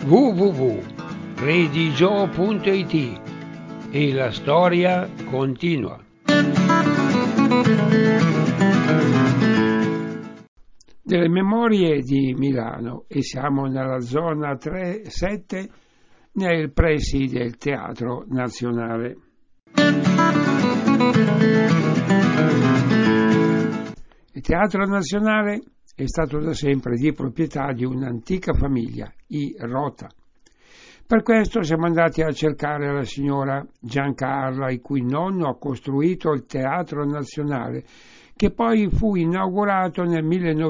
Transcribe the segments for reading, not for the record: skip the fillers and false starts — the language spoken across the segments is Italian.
www.redigio.it e la storia continua. Delle memorie di Milano, e siamo nella zona 3-7 nei pressi del Teatro Nazionale. Il Teatro Nazionale è stato da sempre di proprietà di un'antica famiglia, i Rota. Per questo siamo andati a cercare la signora Giancarla, il cui nonno ha costruito il Teatro Nazionale, che poi fu inaugurato nel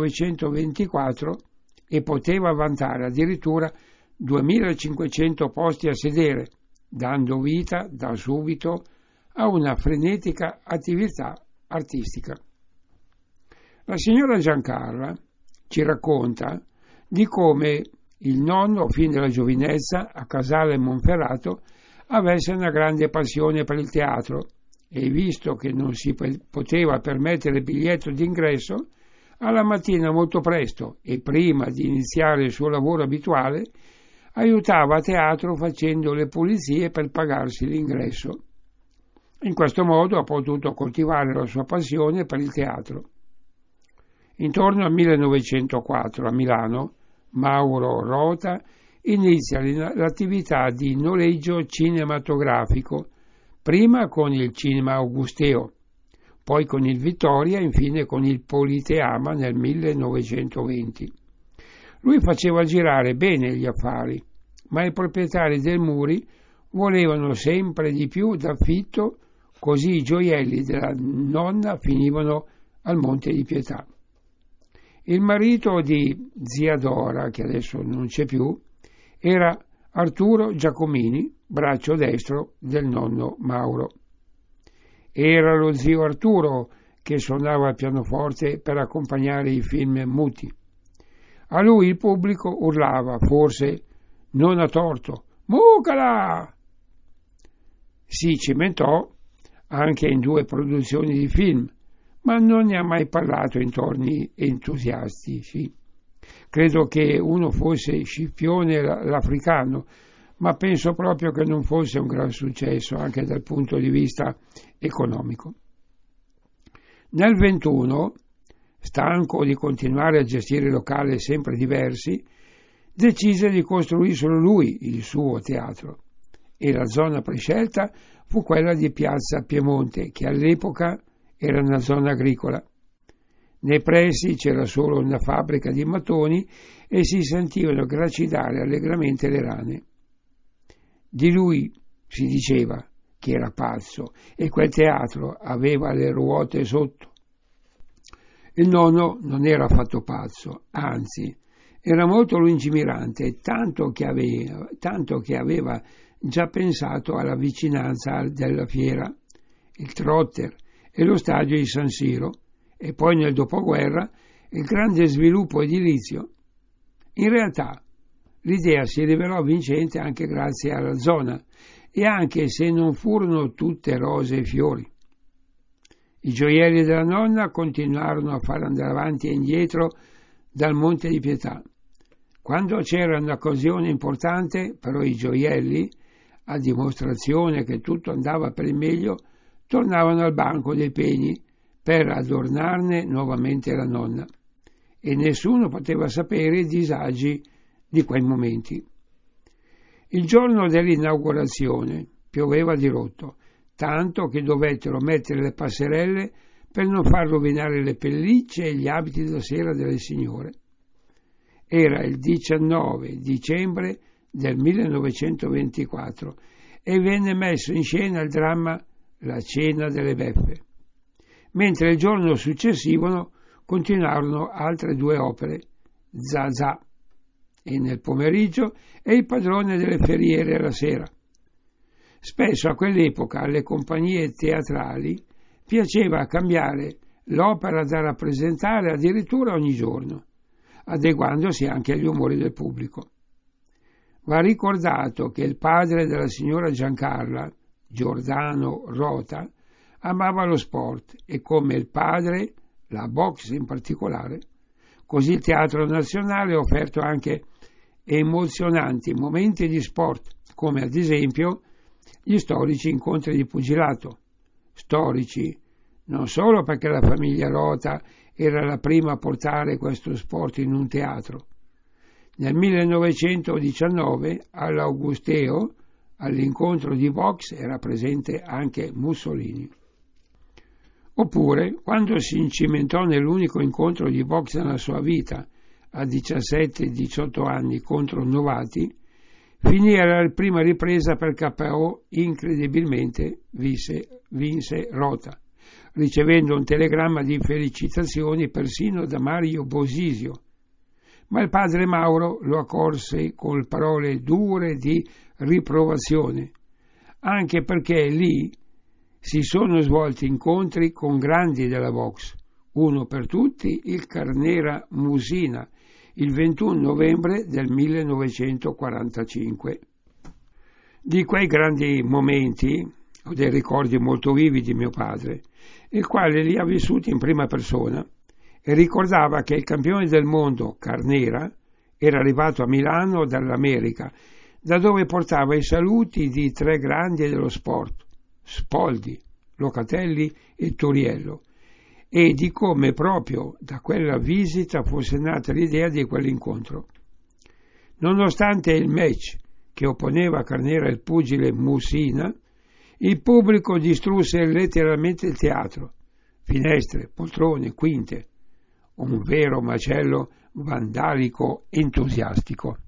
1924 e poteva vantare addirittura 2500 posti a sedere, dando vita da subito a una frenetica attività artistica. La signora Giancarla ci racconta di come il nonno, fin dalla giovinezza, a Casale Monferrato, avesse una grande passione per il teatro e, visto che non si poteva permettere il biglietto d'ingresso, alla mattina molto presto e prima di iniziare il suo lavoro abituale, aiutava a teatro facendo le pulizie per pagarsi l'ingresso. In questo modo ha potuto coltivare la sua passione per il teatro. Intorno al 1904 a Milano, Mauro Rota inizia l'attività di noleggio cinematografico, prima con il Cinema Augusteo, poi con il Vittoria e infine con il Politeama nel 1920. Lui faceva girare bene gli affari, ma i proprietari del Muri volevano sempre di più d'affitto, così i gioielli della nonna finivano al Monte di Pietà. Il marito di zia Dora, che adesso non c'è più, era Arturo Giacomini, braccio destro del nonno Mauro. Era lo zio Arturo che suonava il pianoforte per accompagnare i film muti. A lui il pubblico urlava, forse non a torto, «Mucala!». Si cimentò anche in 2 produzioni di film, ma non ne ha mai parlato in torni entusiastici. Credo che uno fosse Scipione l'Africano, ma penso proprio che non fosse un gran successo anche dal punto di vista economico. Nel 21, stanco di continuare a gestire locali sempre diversi, decise di costruirselo lui il suo teatro, e la zona prescelta fu quella di Piazza Piemonte, che all'epoca era una zona agricola. Nei pressi c'era solo una fabbrica di mattoni e si sentivano gracidare allegramente le rane. Di lui si diceva che era pazzo e quel teatro aveva le ruote sotto. Il nonno non era affatto pazzo, anzi, era molto lungimirante, tanto che aveva già pensato alla vicinanza della fiera, il trotter e lo stadio di San Siro, e poi nel dopoguerra il grande sviluppo edilizio. In realtà l'idea si rivelò vincente anche grazie alla zona, e anche se non furono tutte rose e fiori. I gioielli della nonna continuarono a far andare avanti e indietro dal Monte di Pietà. Quando c'era un'occasione importante, però, i gioielli, a dimostrazione che tutto andava per il meglio, tornavano al banco dei pegni per adornarne nuovamente la nonna, e nessuno poteva sapere i disagi di quei momenti. Il giorno dell'inaugurazione pioveva di rotto, tanto che dovettero mettere le passerelle per non far rovinare le pellicce e gli abiti da sera delle signore. Era il 19 dicembre del 1924 e venne messo in scena il dramma La cena delle beffe, mentre il giorno successivo continuarono altre 2 opere, Zazà e nel pomeriggio e Il padrone delle feriere la sera. Spesso a quell'epoca alle compagnie teatrali piaceva cambiare l'opera da rappresentare addirittura ogni giorno, adeguandosi anche agli umori del pubblico. Va ricordato che il padre della signora Giancarla, Giordano Rota, amava lo sport e, come il padre, la boxe in particolare. Così il Teatro Nazionale ha offerto anche e emozionanti momenti di sport, come ad esempio gli storici incontri di pugilato. Storici non solo perché la famiglia Rota era la prima a portare questo sport in un teatro. Nel 1919 all'Augusteo, all'incontro di box, era presente anche Mussolini. Oppure, quando si incimentò nell'unico incontro di box nella sua vita, a 17-18 anni, contro Novati, finì alla prima ripresa per KO, incredibilmente vinse Rota, ricevendo un telegramma di felicitazioni persino da Mario Bosisio. Ma il padre Mauro lo accolse con parole dure di riprovazione, anche perché lì si sono svolti incontri con grandi della box, uno per tutti il Carnera Musina, il 21 novembre del 1945. Di quei grandi momenti ho dei ricordi molto vivi di mio padre, il quale li ha vissuti in prima persona e ricordava che il campione del mondo, Carnera, era arrivato a Milano dall'America, da dove portava i saluti di tre grandi dello sport, Spoldi, Locatelli e Turiello, e di come proprio da quella visita fosse nata l'idea di quell'incontro. Nonostante il match che opponeva a Carnera il pugile Musina, il pubblico distrusse letteralmente il teatro, finestre, poltrone, quinte, un vero macello vandalico entusiastico.